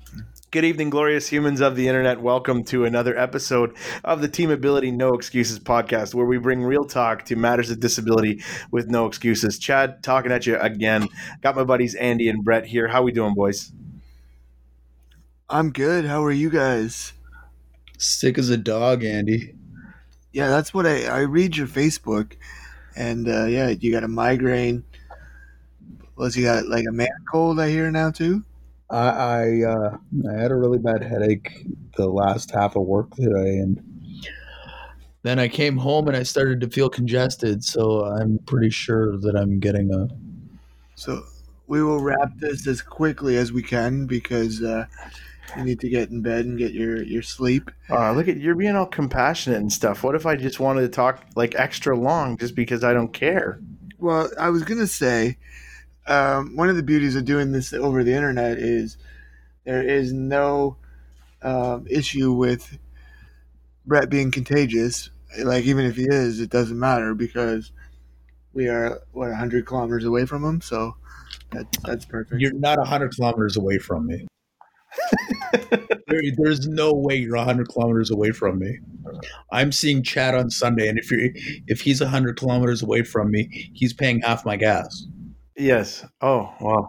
Good evening, glorious humans of the internet. Welcome to another episode of the Team Ability No Excuses podcast, where we bring real talk to matters of disability with no excuses. Chad, talking at you again. Got my buddies Andy and Brett here. How we doing, boys? I'm good. How are you guys? Sick as a dog, Andy. Yeah, that's what I read your Facebook, and you got a migraine. Plus, you got like a man cold. I hear now too. I had a really bad headache the last half of work today, and then I came home and I started to feel congested. So I'm pretty sure that I'm getting a. So we will wrap this as quickly as we can because you need to get in bed and get your sleep. Look at you're being all compassionate and stuff. What if I just wanted to talk like extra long just because I don't care? Well, I was gonna say. One of the beauties of doing this over the internet is there is no issue with Brett being contagious. Like, even if he is, it doesn't matter because we are, 100 kilometers away from him. So that's perfect. You're not 100 kilometers away from me. There's no way you're 100 kilometers away from me. I'm seeing Chad on Sunday, and if he's 100 kilometers away from me, he's paying half my gas. Yes. Oh, wow.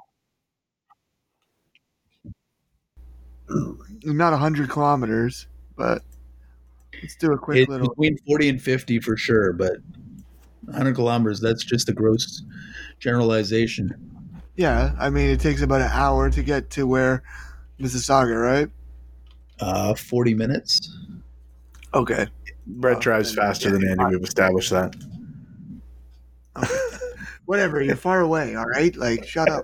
Not 100 kilometers, but let's do a quick little. Between 40 and 50 for sure, but 100 kilometers, that's just a gross generalization. Yeah, I mean, it takes about an hour to get to where Mississauga, right? 40 minutes. Okay. Brett drives faster than Andy. We've established that. Okay. Whatever, you're far away, all right? Like, shut up.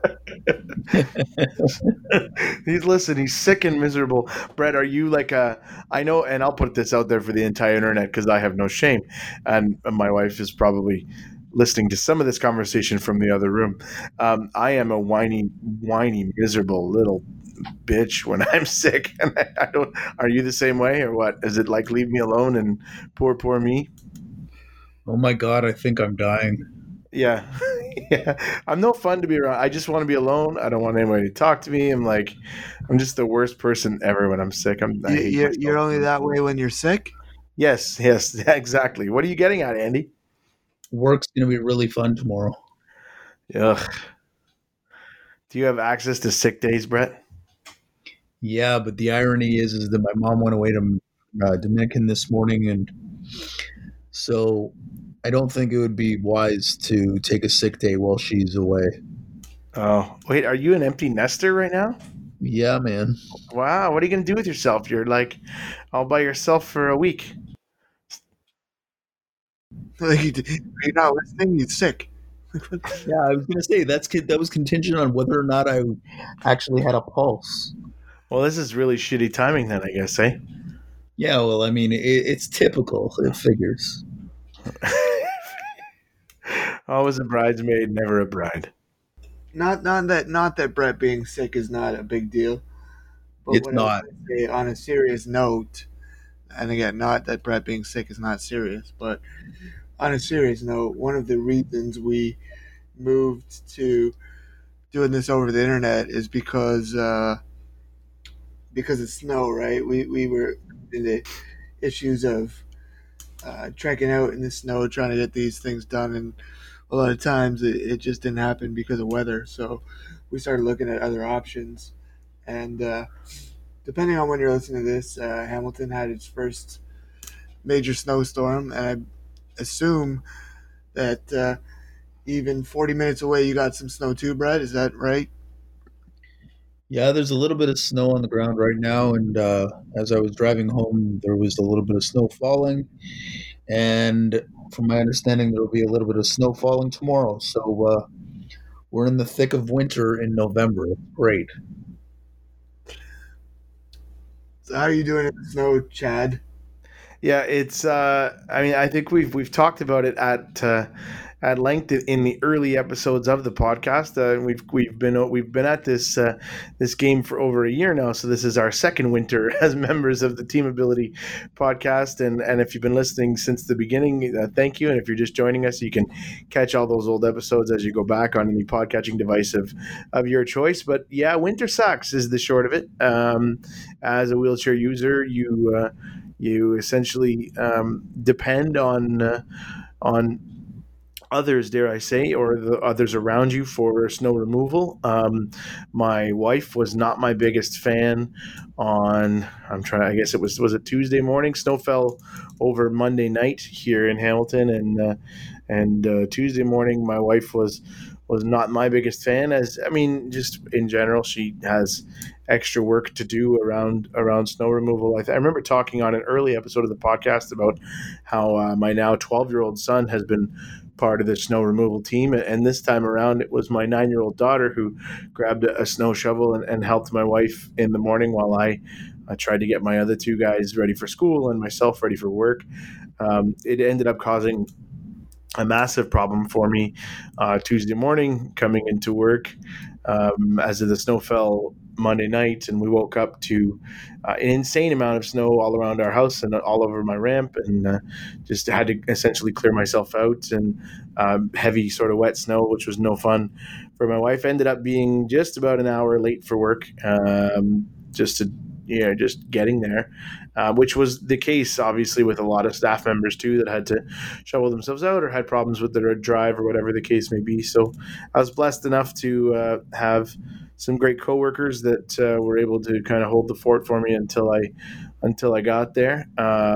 He's sick and miserable. Brett, are you like I know, and I'll put this out there for the entire internet because I have no shame. And my wife is probably listening to some of this conversation from the other room. I am a whiny, miserable little bitch when I'm sick. And I don't, are you the same way or what? Is it like leave me alone and poor me? Oh my God, I think I'm dying. Yeah. Yeah. I'm no fun to be around. I just want to be alone. I don't want anybody to talk to me. I'm just the worst person ever when I'm sick. You're only that way when you're sick? Yes, exactly. What are you getting at, Andy? Work's going to be really fun tomorrow. Ugh. Do you have access to sick days, Brett? Yeah, but the irony is that my mom went away to Dominican this morning, and so I don't think it would be wise to take a sick day while she's away. Oh, wait, are you an empty nester right now? Yeah, man. Wow, what are you going to do with yourself? You're like all by yourself for a week. You're not listening, you're sick. Yeah, I was going to say that was contingent on whether or not I actually had a pulse. Well, this is really shitty timing then, I guess, eh? Yeah, well, I mean, it's typical. It figures. Always a bridesmaid, never a bride. Not that Brett being sick is not a big deal. But it's not. On a serious note, and again, not that Brett being sick is not serious, but on a serious note, one of the reasons we moved to doing this over the internet is because of snow, right? We were in the issues of trekking out in the snow, trying to get these things done, and a lot of times it just didn't happen because of weather. So we started looking at other options, and depending on when you're listening to this, Hamilton had its first major snowstorm, and I assume that even 40 minutes away you got some snow too, Brett. Is that right? Yeah, there's a little bit of snow on the ground right now, and as I was driving home, there was a little bit of snow falling, and from my understanding, there will be a little bit of snow falling tomorrow. So we're in the thick of winter in November. Great. So how are you doing in the snow, Chad? Yeah, it's. I mean, I think we've talked about it at length in the early episodes of the podcast. We've been at this game for over a year now, so this is our second winter as members of the Team Ability podcast. And if you've been listening since the beginning, thank you. And if you're just joining us, you can catch all those old episodes as you go back on any podcatching device of your choice. But yeah, winter sucks is the short of it. As a wheelchair user, you essentially depend on others, dare I say, or the others around you for snow removal. My wife was not my biggest fan I guess it was it Tuesday morning? Snow fell over Monday night here in Hamilton, and Tuesday morning my wife was not my biggest fan. Just in general, she has extra work to do around snow removal. I remember talking on an early episode of the podcast about how my now 12-year-old son has been part of the snow removal team, and this time around it was my 9-year-old daughter who grabbed a snow shovel and helped my wife in the morning while I tried to get my other two guys ready for school and myself ready for work. It ended up causing a massive problem for me Tuesday morning coming into work, as the snow fell Monday night, and we woke up to an insane amount of snow all around our house and all over my ramp, and just had to essentially clear myself out, and heavy sort of wet snow, which was no fun for my wife. Ended up being just about an hour late for work, just getting there, which was the case obviously with a lot of staff members too that had to shovel themselves out or had problems with their drive or whatever the case may be. So I was blessed enough to have some great coworkers that were able to kind of hold the fort for me until I got there.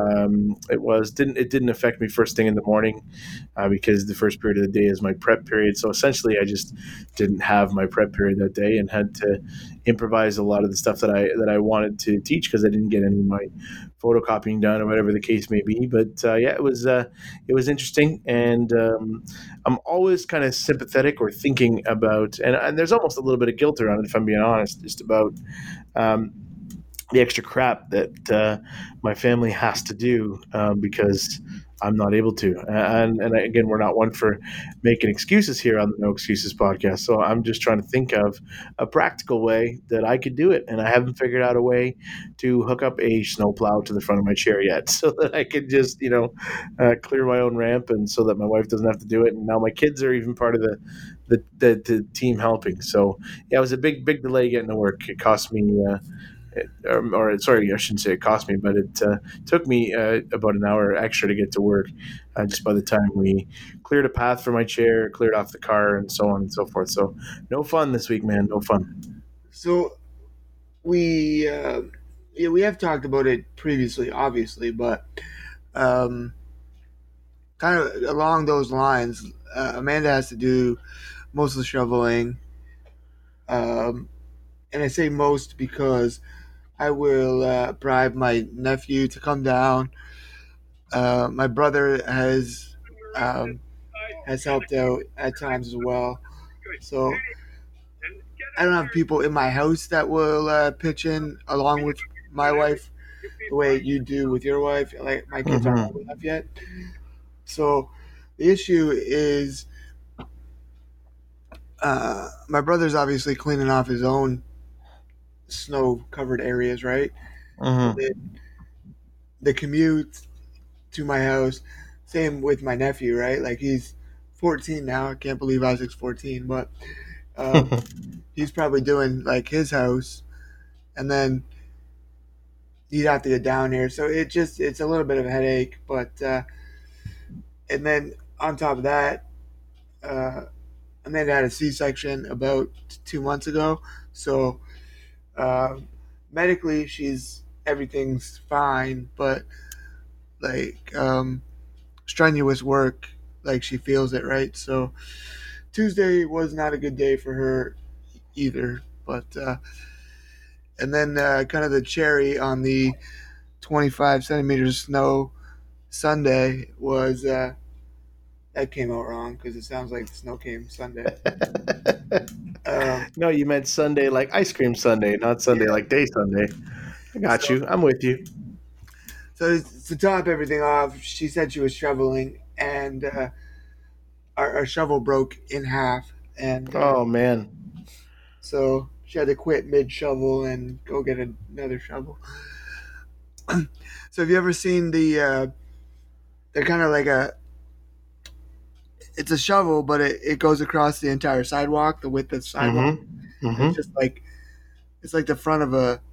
It didn't affect me first thing in the morning because the first period of the day is my prep period. So essentially, I just didn't have my prep period that day and had to improvise a lot of the stuff that I wanted to teach because I didn't get any of my photocopying done or whatever the case may be. But it was interesting, and I'm always kind of sympathetic or thinking about, and there's almost a little bit of guilt around it, if I'm being honest, just about the extra crap that my family has to do because I'm not able to. And again, we're not one for making excuses here on the No Excuses podcast. So I'm just trying to think of a practical way that I could do it. And I haven't figured out a way to hook up a snowplow to the front of my chair yet so that I could just, clear my own ramp, and so that my wife doesn't have to do it. And now my kids are even part of the team helping. So yeah, it was a big delay getting to work. It cost me I shouldn't say it cost me, but it took me about an hour extra to get to work just by the time we cleared a path for my chair, cleared off the car, and so on and so forth. So no fun this week, man. No fun. So we have talked about it previously, obviously, but kind of along those lines, Amanda has to do most of the shoveling. And I say most because I will bribe my nephew to come down. My brother has helped out at times as well. So I don't have people in my house that will pitch in along with my wife the way you do with your wife. Like my kids aren't old enough yet. So the issue is my brother's obviously cleaning off his own snow-covered areas, right? The commute to my house, same with my nephew, right? Like he's 14 now. I can't believe Isaac's 14, but he's probably doing like his house, and then you'd have to get down here. So it's a little bit of a headache, but and then on top of that, Amanda had a C-section about 2 months ago, so medically everything's fine, but like strenuous work, like she feels it, right? So Tuesday was not a good day for her either, but and then kind of the cherry on the 25 centimeters of snow Sunday was that came out wrong because it sounds like the snow came Sunday. No, you meant Sunday like ice cream Sunday, not Sunday like day Sunday. I got you. I'm with you. So to top everything off, she said she was shoveling, and our shovel broke in half, and Oh man. so she had to quit mid shovel and go get another shovel. So have you ever seen they're kind of like it's a shovel, but it goes across the entire sidewalk, the width of the sidewalk. Mm-hmm. It's Mm-hmm. just like it's like the front of a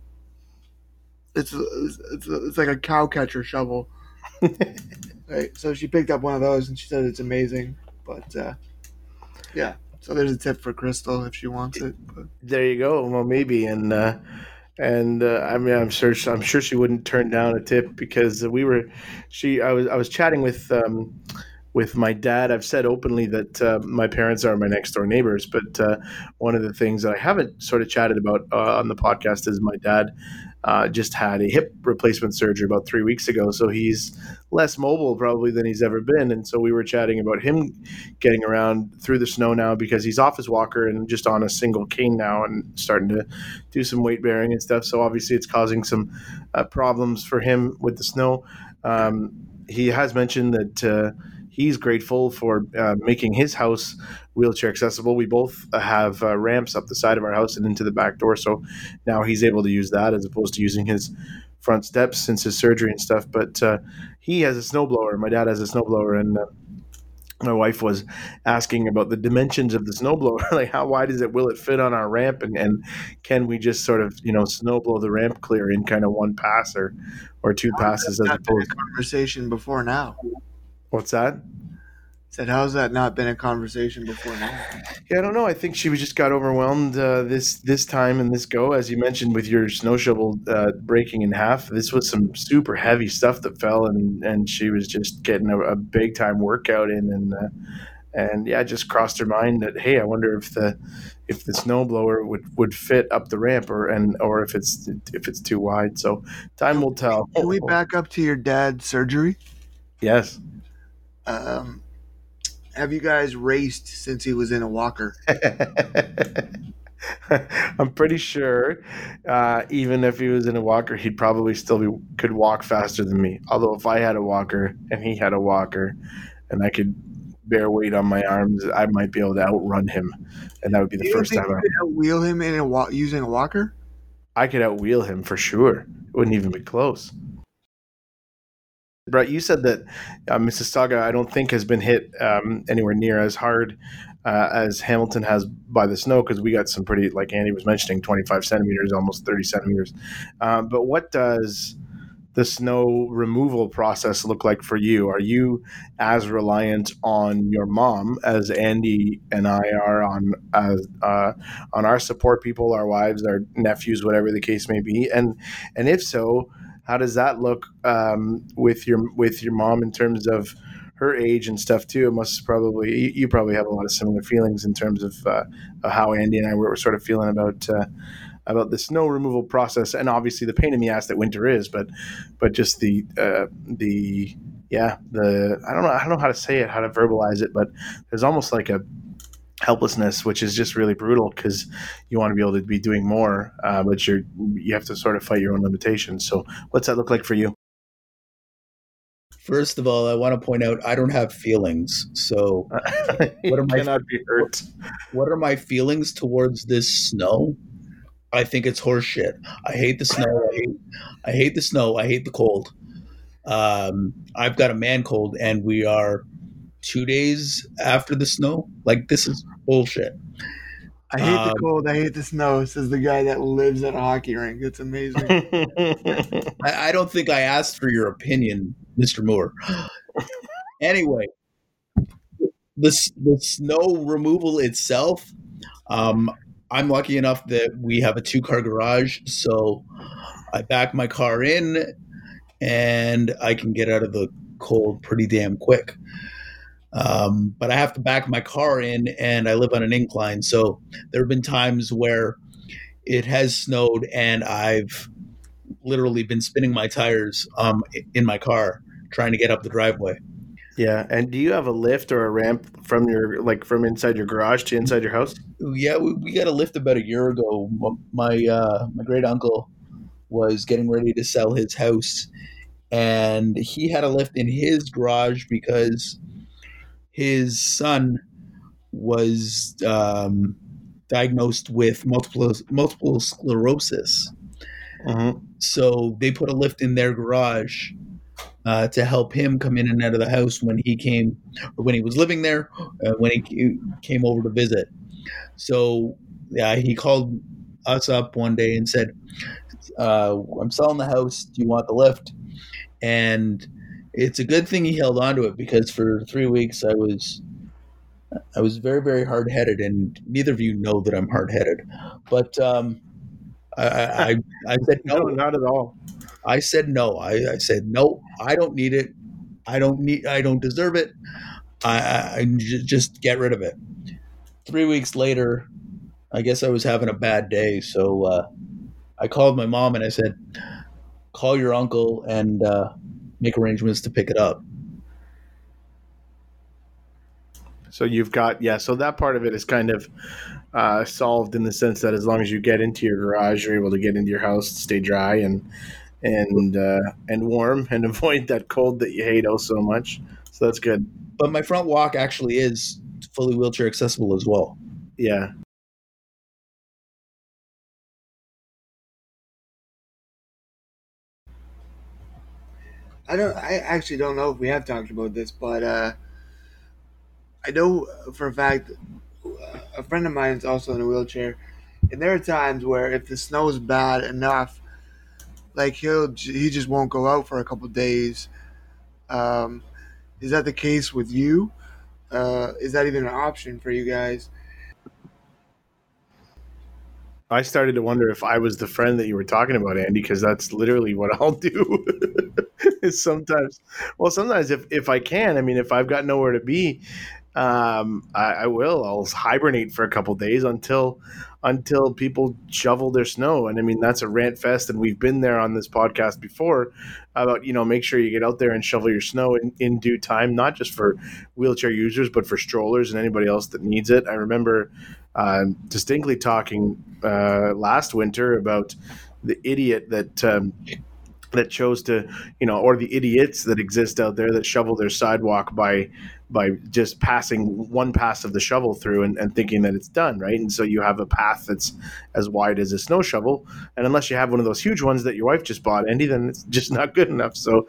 it's like a cow catcher shovel. Right. So she picked up one of those and she said it's amazing. But yeah. So there's a tip for Crystal if she wants it. But There you go. Well, maybe, and I mean, I'm sure she wouldn't turn down a tip because I was chatting with my dad. I've said openly that my parents are my next door neighbors, but one of the things that I haven't sort of chatted about on the podcast is my dad just had a hip replacement surgery about 3 weeks ago, so he's less mobile probably than he's ever been. And so we were chatting about him getting around through the snow now because he's off his walker and just on a single cane now and starting to do some weight bearing and stuff. So obviously it's causing some problems for him with the snow. He has mentioned that he's grateful for making his house wheelchair accessible. We both have ramps up the side of our house and into the back door, so now he's able to use that as opposed to using his front steps since his surgery and stuff. But he has a snowblower. My dad has a snowblower, and my wife was asking about the dimensions of the snowblower, like how wide is it? Will it fit on our ramp? And can we just sort of snowblow the ramp clear in kind of one pass or two passes as that's been a opposed? conversation before now. What's that? Said, how's that not been a conversation before now? Yeah, I don't know. I think she just got overwhelmed this time and this go, as you mentioned, with your snow shovel breaking in half. This was some super heavy stuff that fell, and she was just getting a big time workout in, and yeah, it just crossed her mind that, hey, I wonder if the snowblower would fit up the ramp or if it's too wide. So time will tell. Can we back up to your dad's surgery? Yes. Have you guys raced since he was in a walker? I'm pretty sure, even if he was in a walker, he'd probably still could walk faster than me. Although if I had a walker and he had a walker, and I could bear weight on my arms, I might be able to outrun him, and that would be the first time you could outwheel him using a walker. I could outwheel him for sure. It wouldn't even be close. Brett, you said that Mississauga, I don't think, has been hit anywhere near as hard as Hamilton has by the snow, because we got some pretty, like Andy was mentioning, 25 centimeters, almost 30 centimeters. But what does the snow removal process look like for you? Are you as reliant on your mom as Andy and I are on our support people, our wives, our nephews, whatever the case may be? And if so, how does that look with your mom in terms of her age and stuff too? It must probably you probably have a lot of similar feelings in terms of how Andy and I were sort of feeling about the snow removal process, and obviously the pain in the ass that winter is, but just the I don't know how to say it, how to verbalize it, but there's almost like a helplessness, which is just really brutal because you want to be able to be doing more, but you have to sort of fight your own limitations. So what's that look like for you? First of all, I want to point out I don't have feelings. So Cannot be hurt. What are my feelings towards this snow? I think it's horseshit. I hate the snow. I hate the snow. I hate the cold. I've got a man cold, and we are 2 days after the snow. Like, this is bullshit. I hate the cold. I hate the snow, says the guy that lives at a hockey rink. It's amazing. I don't think I asked for your opinion, Mr. Moore. Anyway, the snow removal itself, I'm lucky enough that we have a 2-car garage, so I back my car in, and I can get out of the cold pretty damn quick. But I have to back my car in, and I live on an incline, so there have been times where it has snowed, and I've literally been spinning my tires in my car trying to get up the driveway. Yeah, and do you have a lift or a ramp from inside your garage to inside your house? Yeah, we got a lift about a year ago. My great uncle was getting ready to sell his house, and he had a lift in his garage because his son was diagnosed with multiple sclerosis. Mm-hmm. So they put a lift in their garage to help him come in and out of the house when he was living there, when he came over to visit. So yeah, he called us up one day and said, "I'm selling the house. Do you want the lift?" And it's a good thing he held on to it, because for 3 weeks I was very, very hard headed, and neither of you know that I'm hard headed, but I said No, no. not at all. I said no. I said no. I don't need it. I don't deserve it. Just get rid of it. 3 weeks later, I guess I was having a bad day, so I called my mom and I said, "Call your uncle and make arrangements to pick it up." So you've got, so that part of it is kind of solved in the sense that as long as you get into your garage, you're able to get into your house, stay dry and warm, and avoid that cold that you hate oh so much. So that's good. But my front walk actually is fully wheelchair accessible as well. Yeah. I actually don't know if we have talked about this, but I know for a fact a friend of mine is also in a wheelchair, and there are times where if the snow is bad enough, like he just won't go out for a couple days. Um, is that the case with you? Is that even an option for you guys? I started to wonder if I was the friend that you were talking about, Andy, because that's literally what I'll do. Is sometimes if I can, I mean, if I've got nowhere to be, I will. I'll hibernate for a couple days until people shovel their snow. And I mean, that's a rant fest, and we've been there on this podcast before about, make sure you get out there and shovel your snow in due time, not just for wheelchair users, but for strollers and anybody else that needs it. I remember distinctly talking last winter about the idiot that chose to, or the idiots that exist out there that shovel their sidewalk by just passing one pass of the shovel through and thinking that it's done, right? And so you have a path that's as wide as a snow shovel, and unless you have one of those huge ones that your wife just bought, Andy, then it's just not good enough. So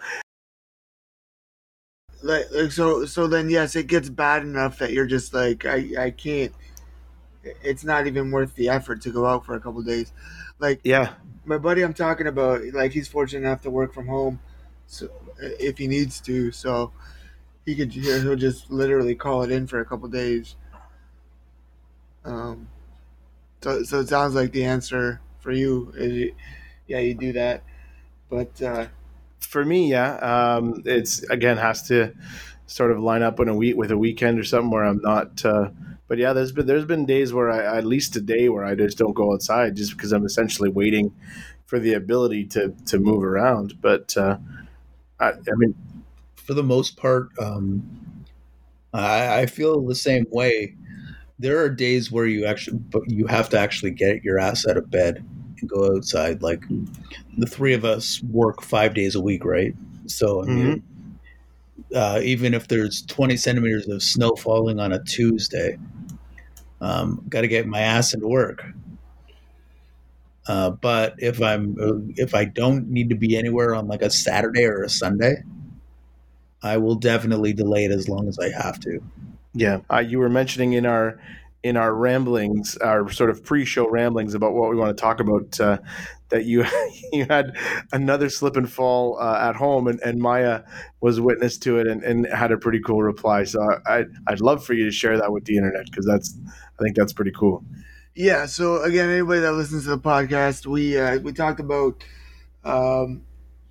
So then yes, it gets bad enough that you're just like I can't. It's not even worth the effort to go out for a couple days. Like yeah, my buddy I'm talking about, like he's fortunate enough to work from home, so if he needs to, so he'll just literally call it in for a couple days. Um, so it sounds like the answer for you is yeah, you do that, but for me, it's again has to sort of line up in a week with a weekend or something where I'm not. But yeah, there's been days where at least a day where I just don't go outside just because I'm essentially waiting for the ability to move around. But I mean, For the most part, I feel the same way. There are days where you have to actually get your ass out of bed and go outside. Like the three of us work 5 days a week, right? So I mean, even if there's 20 centimeters of snow falling on a Tuesday, got to get my ass into work. But if I don't need to be anywhere on like a Saturday or a Sunday, I will definitely delay it as long as I have to. yeah, you were mentioning in our ramblings, our sort of pre-show ramblings about what we want to talk about, that you you had another slip and fall at home, and Maya was witness to it and had a pretty cool reply. So I'd love for you to share that with the internet because I think that's pretty cool. yeah. So again, anybody that listens to the podcast, we talked about um,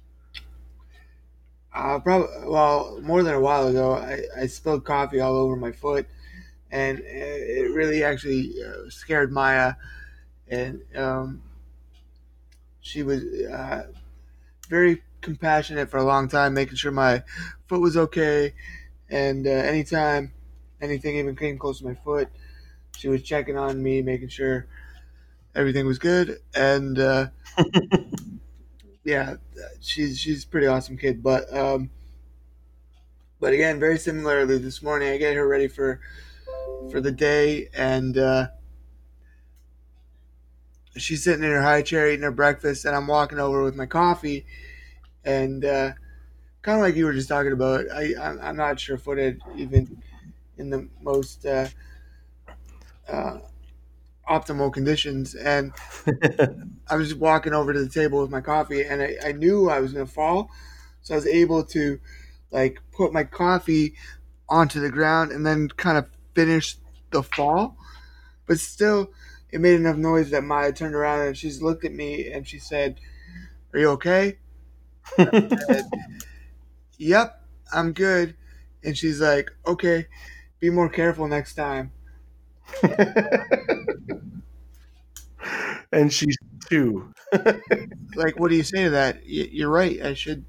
probably well more than a while ago. I spilled coffee all over my foot, and it really actually scared Maya, and she was very compassionate for a long time, making sure my foot was okay. And anytime anything even came close to my foot, she was checking on me, making sure everything was good. And yeah, she's a pretty awesome kid. But But again, very similarly, this morning I get her ready for the day, and she's sitting in her high chair eating her breakfast, and I'm walking over with my coffee, and kind of like you were just talking about, I'm not sure-footed even in the most uh, optimal conditions, and I was just walking over to the table with my coffee, and I knew I was going to fall, so I was able to like put my coffee onto the ground and then kind of finish the fall, but still it made enough noise that Maya turned around and she's looked at me and she said, "Are you okay?" I said, "Yep, I'm good." And she's like, "Okay, be more careful next time." And she's 2. Like, what do you say to that? You're right. I should.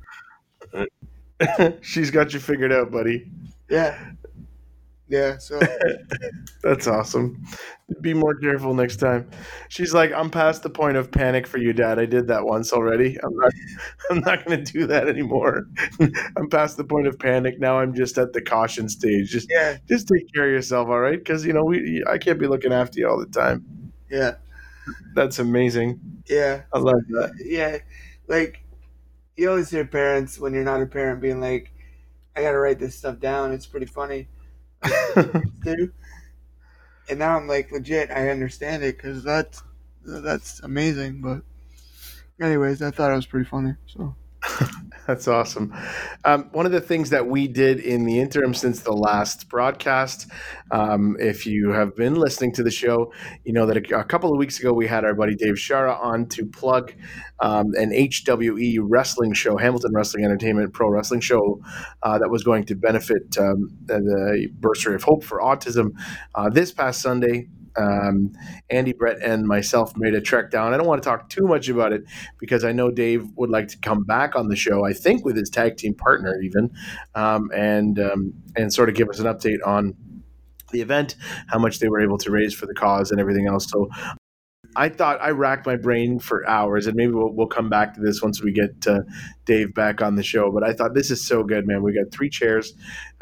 She's got you figured out, buddy. Yeah. Yeah. So That's awesome. Be more careful next time. She's like, I'm past the point of panic for you, Dad. I did that once already. I'm not going to do that anymore. I'm past the point of panic. Now I'm just at the caution stage. yeah. Just take care of yourself, all right? Because I can't be looking after you all the time. Yeah. That's amazing. Yeah. I love that. Yeah. Like, you always hear parents when you're not a parent being like, "I got to write this stuff down." It's pretty funny. Too. And now I'm like, legit, I understand it because that's amazing. But anyways, I thought it was pretty funny. So That's awesome. One of the things that we did in the interim since the last broadcast, if you have been listening to the show, you know that a couple of weeks ago we had our buddy Dave Shara on to plug an HWE wrestling show, Hamilton Wrestling Entertainment Pro Wrestling Show, that was going to benefit the Bursary of Hope for Autism this past Sunday. Andy, Brett, and myself made a trek down. I don't want to talk too much about it because I know Dave would like to come back on the show, I think with his tag team partner even, and sort of give us an update on the event, how much they were able to raise for the cause and everything else. So I thought I racked my brain for hours, and maybe we'll come back to this once we get Dave back on the show. But I thought this is so good, man. We got 3 chairs.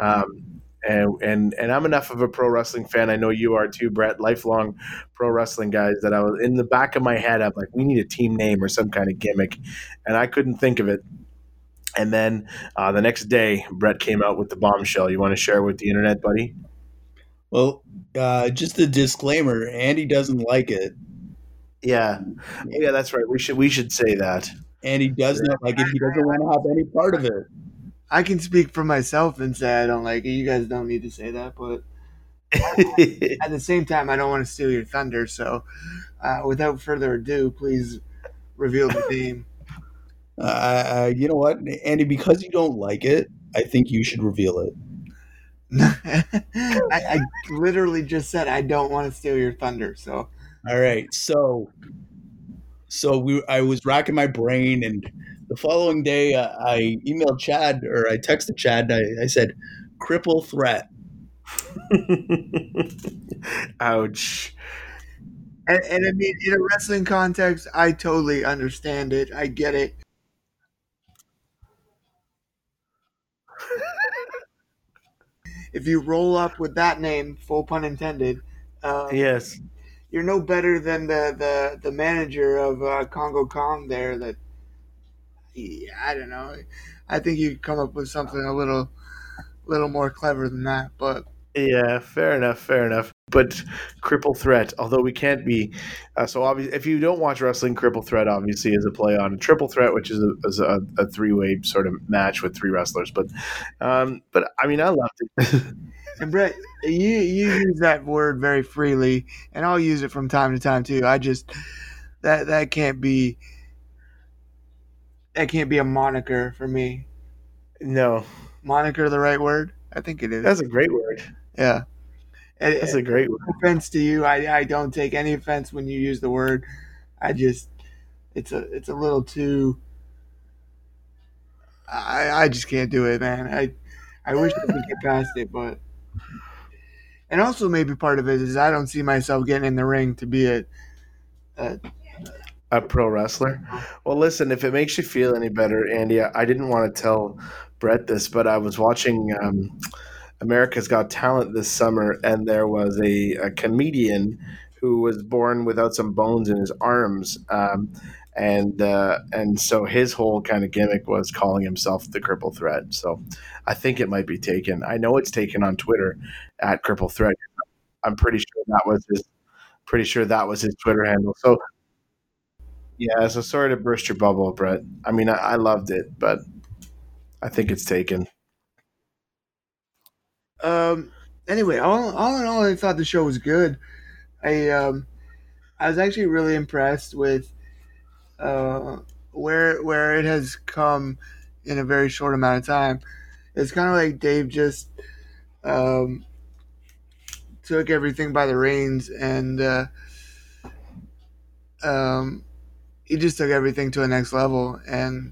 And I'm enough of a pro wrestling fan. I know you are too, Brett. Lifelong pro wrestling guys. That I was in the back of my head. I'm like, we need a team name or some kind of gimmick, and I couldn't think of it. And then the next day, Brett came out with the bombshell. You want to share with the internet, buddy? Well, just a disclaimer: Andy doesn't like it. Yeah, that's right. We should say that. Andy does not like it. He doesn't want to have any part of it. I can speak for myself and say I don't like it. You guys don't need to say that, but at the same time, I don't want to steal your thunder. So, without further ado, please reveal the name. You know what, Andy? Because you don't like it, I think you should reveal it. I literally just said I don't want to steal your thunder. So, all right. So I was racking my brain, and the following day, I emailed Chad, or I texted Chad. I said, "Cripple threat." Ouch. And I mean, in a wrestling context, I totally understand it. I get it. If you roll up with that name, full pun intended, yes, you're no better than the manager of Congo Kong there. That I don't know. I think you could come up with something a little more clever than that. But yeah, fair enough. But Cripple Threat, although we can't be so obvious. If you don't watch wrestling, Cripple Threat obviously is a play on a Triple Threat, which is a 3-way sort of match with 3 wrestlers. But I mean, I loved it. And Brett, you use that word very freely, and I'll use it from time to time too. I just that can't be a moniker for me. No, moniker the right word? I think it is. That's a great word. Yeah. That's a great word. No offense to you. I don't take any offense when you use the word. I just it's a little too. I just can't do it, man. I wish I could get past it, but and also maybe part of it is I don't see myself getting in the ring to be a A pro wrestler. Well, listen, if it makes you feel any better, Andy, I didn't want to tell Brett this, but I was watching America's Got Talent this summer, and there was a comedian who was born without some bones in his arms, and so his whole kind of gimmick was calling himself the Cripple Threat. So I think it might be taken. I know it's taken on Twitter at Cripple Threat. I'm pretty sure that was his Twitter handle. So yeah, so sorry to burst your bubble, Brett. I mean, I loved it, but I think it's taken. Um. Anyway, all in all, I thought the show was good. I I was actually really impressed with uh, where it has come in a very short amount of time. It's kind of like Dave just um, took everything by the reins, and um, he just took everything to a next level. And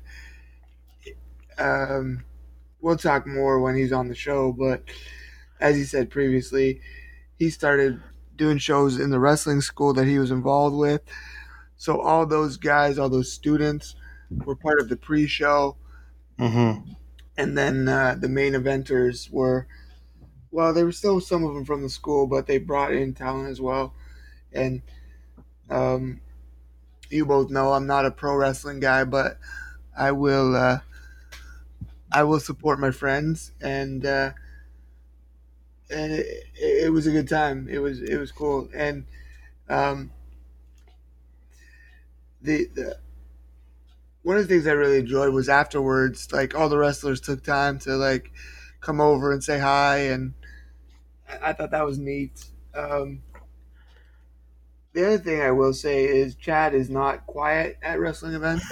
um, we'll talk more when he's on the show. But as he said previously, he started doing shows in the wrestling school that he was involved with. So all those guys, all those students, were part of the pre-show, Hmm. and then the main eventers were, well, there were still some of them from the school, but they brought in talent as well. And um, you both know I'm not a pro wrestling guy, but I will I will support my friends, and it was a good time. It was cool, and um, the one of the things I really enjoyed was afterwards, like all the wrestlers took time to like come over and say hi, and I thought that was neat. The other thing I will say is Chad is not quiet at wrestling events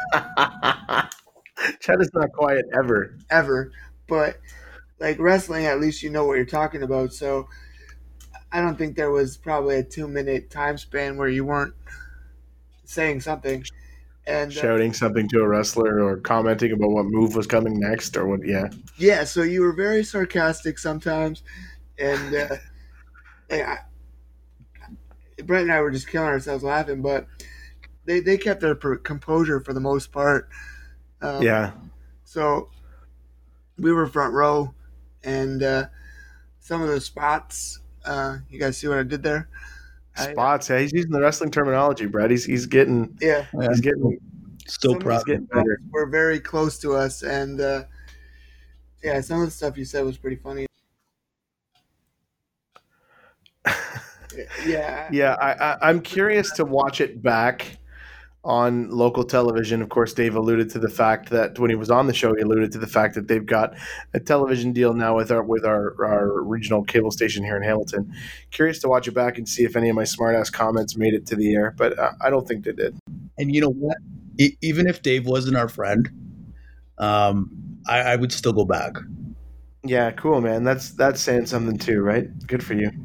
Chad is not quiet ever. ever, but like wrestling, at least you know what you're talking about. So I don't think there was probably a 2 minute time span where you weren't saying something. And Shouting something to a wrestler or commenting about what move was coming next or what. Yeah. yeah, so you were very sarcastic sometimes, and I, Brett and I were just killing ourselves laughing, but they kept their composure for the most part. Um, Yeah. so we were front row, and some of the spots. You guys see what I did there? Spots. Yeah, he's using the wrestling terminology, Brett. He's getting Yeah, Yeah, he's getting still some of proud. the getting better. spots were very close to us, and yeah, some of the stuff you said was pretty funny. Yeah, Yeah, I'm curious to watch it back on local television. Of course, Dave alluded to the fact that when he was on the show, he alluded to the fact that they've got a television deal now with our regional cable station here in Hamilton. Curious to watch it back and see if any of my smartass comments made it to the air, but I don't think they did. And you know what? Even if Dave wasn't our friend, I would still go back. Yeah, cool, man. That's saying something too, right? Good for you.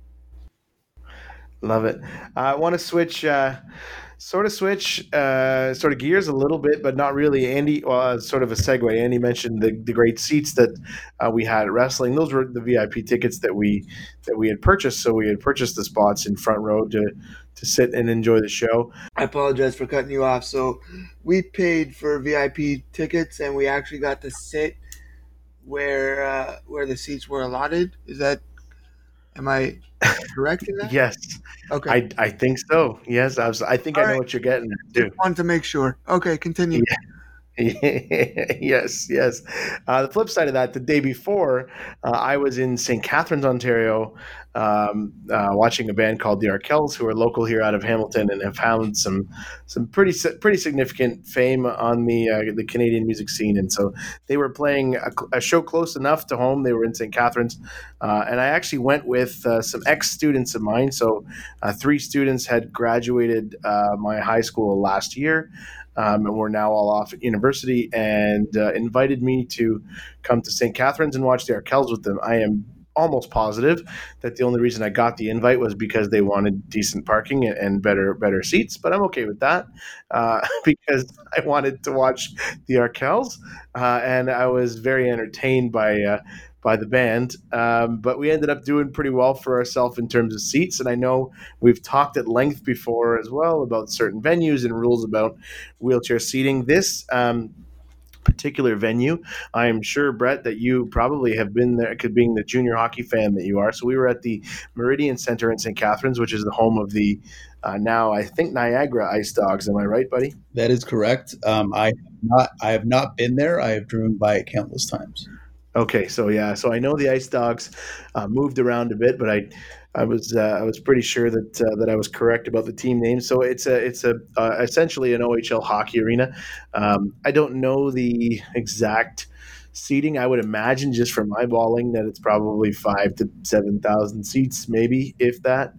Love it. I want to switch. Sort of gears a little bit, but not really. Andy, sort of a segue. Andy mentioned the great seats that we had at wrestling. Those were the VIP tickets that we had purchased. So we had purchased the spots in front row to sit and enjoy the show. I apologize for cutting you off. So we paid for VIP tickets, and we actually got to sit where the seats were allotted. Am I correct in that? Yes, Okay. I think so. Yes, I think All I know right. what you're getting at too. Just wanted to make sure. Okay, continue. Yes, yes. The flip side of that, the day before, I was in St. Catharines, Ontario, watching a band called the Arkells, who are local here out of Hamilton and have found some pretty significant fame on the Canadian music scene. And so they were playing a show close enough to home. They were in St. Catharines, and I actually went with some ex students of mine. So three students had graduated my high school last year, and we're now all off at university, and invited me to come to St. Catharines and watch the Arkells with them. I am almost positive that the only reason I got the invite was because they wanted decent parking and better seats, but I'm okay with that because I wanted to watch the Arkells, and I was very entertained by the band. But we ended up doing pretty well for ourselves in terms of seats. And I know we've talked at length before as well about certain venues and rules about wheelchair seating. This particular venue, I am sure, Brett, that you probably have been there, being the junior hockey fan that you are. So we were at the Meridian Center in St. Catharines, which is the home of the now, I think, Niagara Ice Dogs. Am I right, buddy? That is correct. I have not been there. I have driven by it countless times. Okay, so yeah, so I know the Ice Dogs moved around a bit, but I was pretty sure that I was correct about the team name. So it's a essentially an OHL hockey arena. I don't know the exact seating. I would imagine just from eyeballing that it's probably 5,000 to 7,000 seats, maybe if that.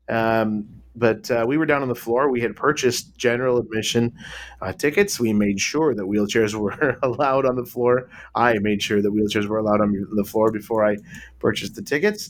But we were down on the floor. We had purchased general admission tickets. We made sure that wheelchairs were allowed on the floor. I made sure that wheelchairs were allowed on the floor before I purchased the tickets.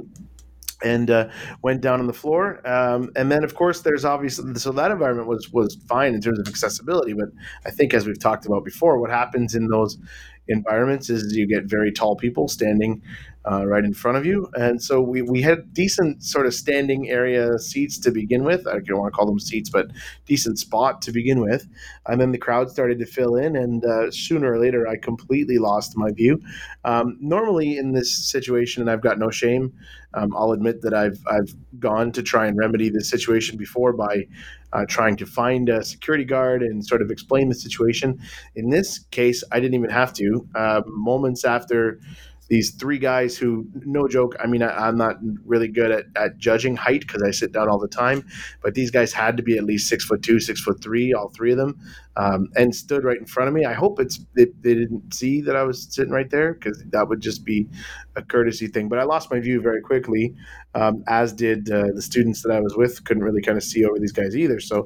And went down on the floor. And then, of course, there's obviously, so that environment was fine in terms of accessibility. But I think, as we've talked about before, what happens in those environments is you get very tall people standing right in front of you. And so we had decent sort of standing area seats to begin with. I don't want to call them seats, but decent spot to begin with. And then the crowd started to fill in, and sooner or later, I completely lost my view. Normally in this situation, and I've got no shame, I'll admit that I've gone to try and remedy this situation before by trying to find a security guard and sort of explain the situation. In this case, I didn't even have to. Moments after these three guys who, no joke, I mean, I'm not really good at judging height because I sit down all the time, but these guys had to be at least 6'2", 6'3", all three of them, and stood right in front of me. I hope they didn't see that I was sitting right there, because that would just be a courtesy thing. But I lost my view very quickly, as did the students that I was with. Couldn't really kind of see over these guys either. So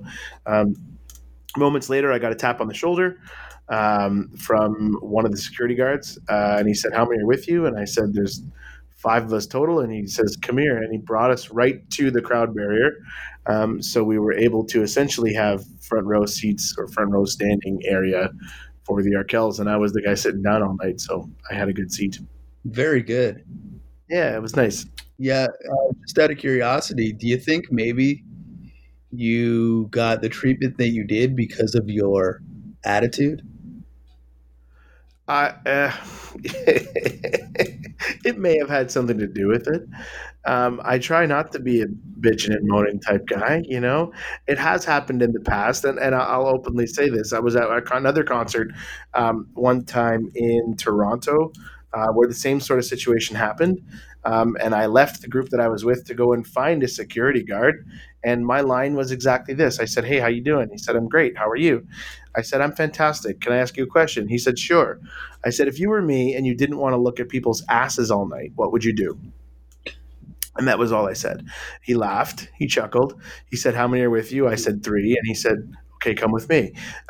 moments later, I got a tap on the shoulder from one of the security guards, and he said, "How many are with you?" And I said, "There's 5 of us total." And he says, "Come here," and he brought us right to the crowd barrier. So we were able to essentially have front row seats or front row standing area for the Arkells, and I was the guy sitting down all night, so I had a good seat. Very good. Yeah, it was nice. Yeah, just out of curiosity, do you think maybe you got the treatment that you did because of your attitude? It may have had something to do with it. I try not to be a bitching and moaning type guy, you know. It has happened in the past, and I'll openly say this. I was at another concert one time in Toronto where the same sort of situation happened, and I left the group that I was with to go and find a security guard, and my line was exactly this. I said, "Hey, how you doing?" He said, "I'm great. How are you?" I said, "I'm fantastic. Can I ask you a question?" He said, "Sure." I said, "If you were me and you didn't want to look at people's asses all night, what would you do?" And that was all I said. He laughed. He chuckled. He said, "How many are with you?" I said, 3. And he said, "Okay, come with me."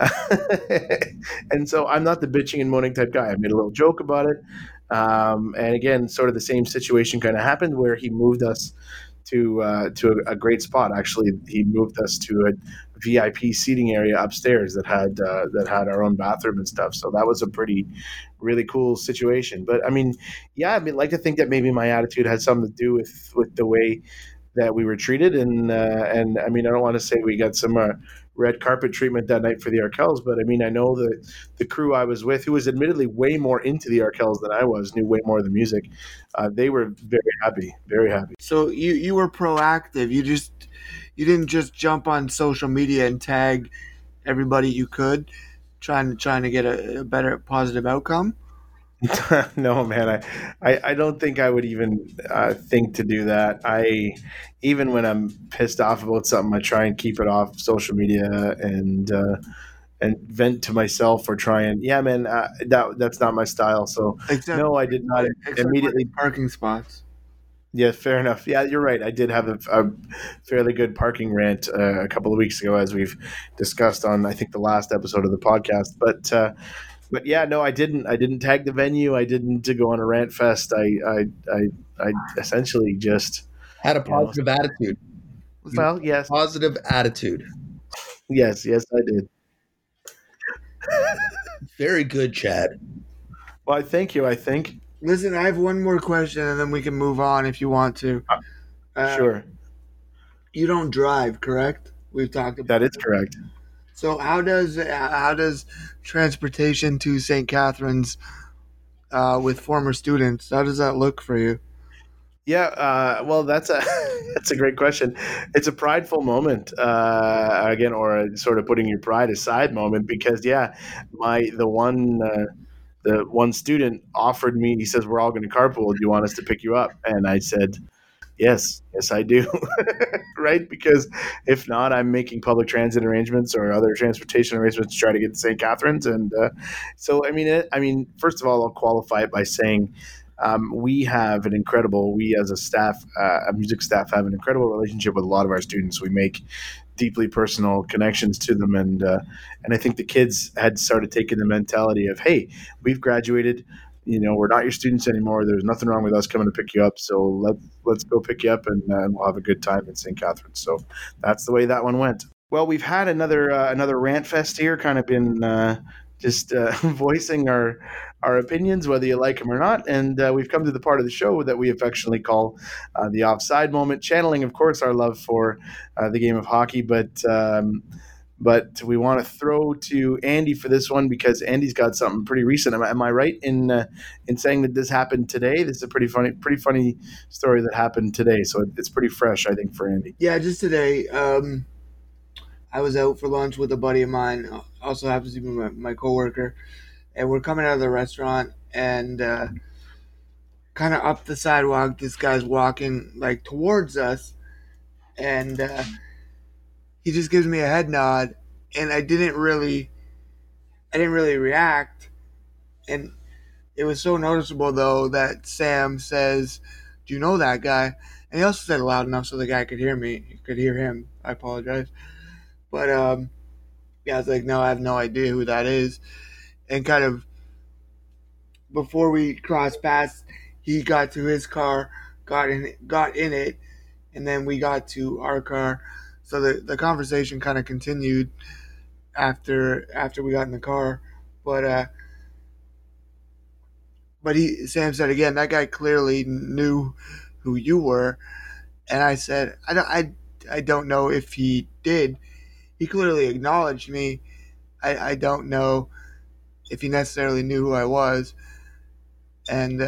And so I'm not the bitching and moaning type guy. I made a little joke about it. And again, sort of the same situation kind of happened where he moved us to a great spot. Actually, he moved us to a VIP seating area upstairs that had our own bathroom and stuff. So that was a pretty really cool situation. But I mean, yeah, I mean, like to think that maybe my attitude had something to do with the way that we were treated, and I mean, I don't want to say we got some red carpet treatment that night for the Arkells, but I mean, I know the crew I was with, who was admittedly way more into the Arkells than I was, knew way more of the music. They were very happy, very happy. So you were proactive. You didn't just jump on social media and tag everybody you could, trying to get a better positive outcome. No, man, I don't think I would even think to do that. Even when I'm pissed off about something, I try and keep it off social media and vent to myself or try and, yeah, man, that's not my style. So Except, no, I did not immediately. parking spots. Yeah, fair enough. Yeah, you're right. I did have a fairly good parking rant a couple of weeks ago, as we've discussed on, I think, the last episode of the podcast. But yeah, no, I didn't tag the venue. I didn't go on a rant fest. I essentially just Had a positive attitude. Well, yes, Positive attitude. yes, I did. Very good, Chad. Well, thank you. I think. Listen, I have one more question, and then we can move on if you want to. Uh, Uh, Sure, you don't drive, correct? We've talked about. that is correct. So how does transportation to St. Catharines with former students? How does that look for you? Yeah, well, that's a that's a great question. It's a prideful moment, again, or a sort of putting your pride aside moment, because yeah, the one student offered me. He says, "We're all going to carpool. Do you want us to pick you up?" And I said, "Yes, yes, I do." Right? Because if not, I'm making public transit arrangements or other transportation arrangements to try to get to St. Catharines. And so, I mean, first of all, I'll qualify it by saying we have an incredible, we as a staff, a music staff, have an incredible relationship with a lot of our students. We make deeply personal connections to them, and I think the kids had started taking the mentality of, hey, we've graduated. We're not your students anymore. There's nothing wrong with us coming to pick you up. So let's go pick you up, and we'll have a good time in St. Catharines. So that's the way that one went. Well, we've had another rant fest here, kind of been just voicing our opinions, whether you like them or not. And we've come to the part of the show that we affectionately call the offside moment, channeling, of course, our love for the game of hockey. But we want to throw to Andy for this one because Andy's got something pretty recent. Am I right in saying that this happened today? This is a pretty funny story that happened today. So it's pretty fresh, I think, for Andy. Yeah, just today. I was out for lunch with a buddy of mine, also happens to be my coworker, and we're coming out of the restaurant, and kind of up the sidewalk, this guy's walking like towards us, and he just gives me a head nod, and I didn't really react, and it was so noticeable though that Sam says, "Do you know that guy?" And he also said it loud enough so the guy could hear me, could hear him. I apologize, but yeah, I was like, "No, I have no idea who that is," and kind of before we crossed paths, he got to his car, got in it, and then we got to our car. So the conversation kind of continued after we got in the car, but Sam said again that guy clearly knew who you were, and I said I don't know if he did. He clearly acknowledged me. I don't know if he necessarily knew who I was, and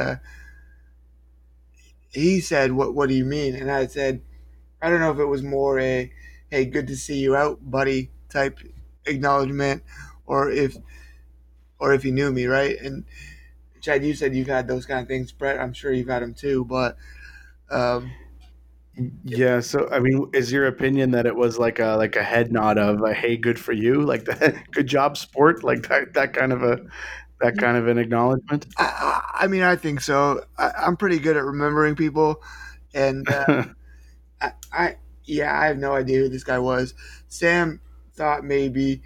he said, "What do you mean?" And I said, "I don't know if it was more a hey, good to see you out, buddy" type acknowledgement, or if he knew me, right? And Chad, you said you've had those kind of things. Brett, I'm sure you've had them too. But um, Yeah, so I mean, is your opinion that it was like a head nod of a hey, good for you, like that, good job, sport, like that kind of an acknowledgement? I mean, I think so. I'm pretty good at remembering people, and I yeah, I have no idea who this guy was. Sam thought maybe.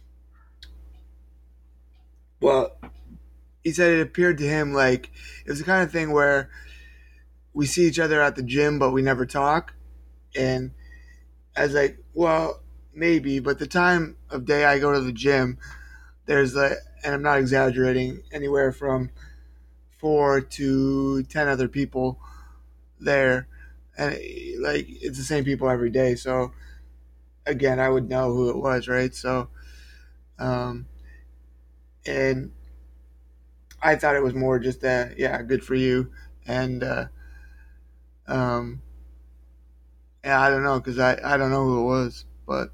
Well, he said it appeared to him like it was the kind of thing where we see each other at the gym, but we never talk. And I was like, well, maybe, but the time of day I go to the gym, there's and I'm not exaggerating, anywhere from 4 to 10 other people there, and like it's the same people every day. So again, I would know who it was, right? So, um, and I thought it was more just that, yeah, good for you, and um, yeah, I don't know because I don't know who it was, but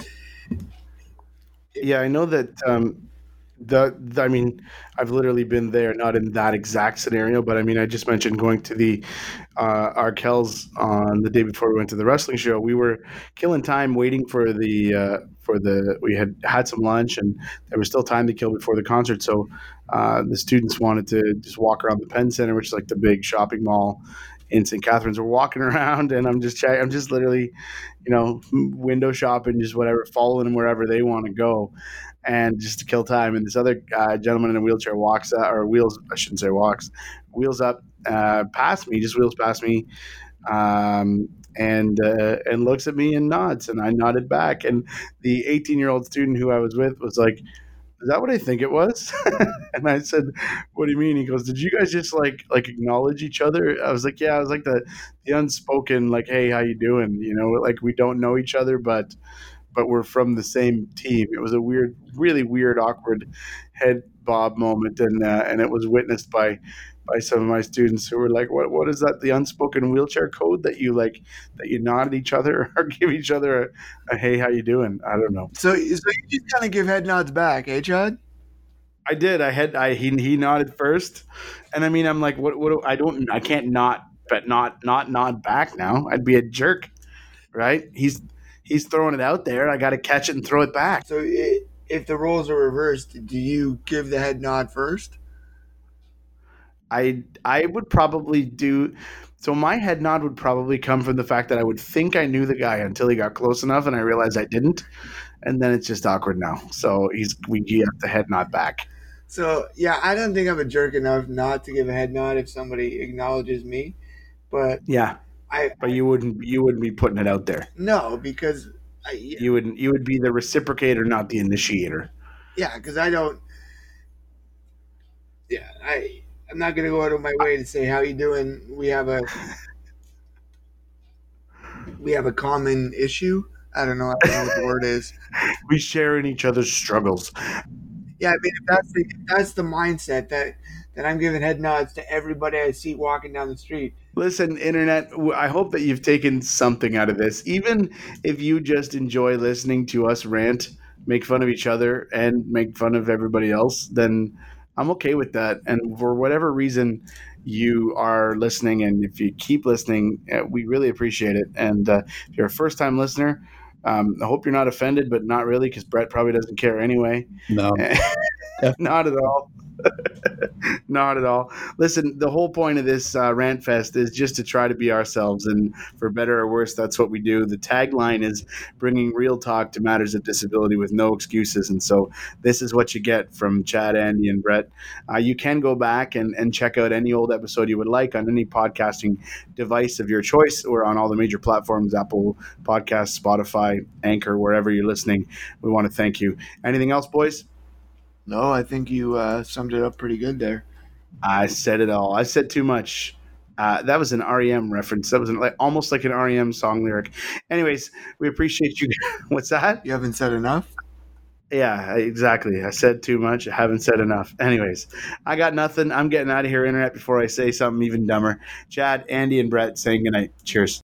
Yeah, I know that. I mean, I've literally been there, not in that exact scenario, but I mean, I just mentioned going to the Arkells on the day before we went to the wrestling show. We were killing time waiting we had some lunch and there was still time to kill before the concert. So the students wanted to just walk around the Penn Center, which is like the big shopping mall in St. Catharines. We're walking around and I'm just literally, window shopping, just whatever, following them wherever they want to go. And just to kill time, and this other gentleman in a wheelchair walks or wheels, I shouldn't say walks, wheels up past me, just wheels past me, and looks at me and nods, and I nodded back. And the 18-year-old student who I was with was like, is that what I think it was? And I said, what do you mean? He goes, did you guys just like acknowledge each other? I was like, yeah, I was like the unspoken, like, hey, how you doing? You know, like we don't know each other, but we're from the same team. It was a weird, really weird, awkward head bob moment, and it was witnessed by some of my students who were like, "What is that? The unspoken wheelchair code that you like that you nod at each other or give each other a hey, how you doing?" I don't know. So you just kind of give head nods back, eh, Chad? I did. He nodded first, and I mean, I'm like, what? I can't not, but not nod back now. I'd be a jerk, right? He's throwing it out there. I got to catch it and throw it back. So if the roles are reversed, do you give the head nod first? I would probably do so. My head nod would probably come from the fact that I would think I knew the guy until he got close enough, and I realized I didn't, and then it's just awkward now. So we have the head nod back. So yeah, I don't think I'm a jerk enough not to give a head nod if somebody acknowledges me, but Yeah, but you wouldn't be putting it out there. No, because You would be the reciprocator, not the initiator. yeah, because I don't. Yeah, I'm not gonna go out of my way to say how you doing. We have a common issue. I don't know what the word is. We share in each other's struggles. Yeah, I mean if that's the mindset that I'm giving head nods to everybody I see walking down the street. Listen, internet, I hope that you've taken something out of this. Even if you just enjoy listening to us rant, make fun of each other, and make fun of everybody else, then I'm okay with that. And for whatever reason you are listening, and if you keep listening, we really appreciate it. And if you're a first time listener, I hope you're not offended, but not really, because Brett probably doesn't care anyway. No, Not at all. Not at all. Listen, the whole point of this rant fest is just to try to be ourselves, and for better or worse, that's what we do. The tagline is bringing real talk to matters of disability with no excuses, and so this is what you get from Chad, Andy, and Brett. You can go back and check out any old episode you would like on any podcasting device of your choice, or on all the major platforms: Apple Podcasts, Spotify, Anchor, wherever you're listening. We want to thank you. Anything else, boys? No, I think you summed it up pretty good there. I said it all. I said too much. That was an REM reference. That was almost like an REM song lyric. Anyways, we appreciate you. What's that? You haven't said enough? Yeah, exactly. I said too much. I haven't said enough. Anyways, I got nothing. I'm getting out of here, internet, before I say something even dumber. Chad, Andy, and Brett saying goodnight. Cheers.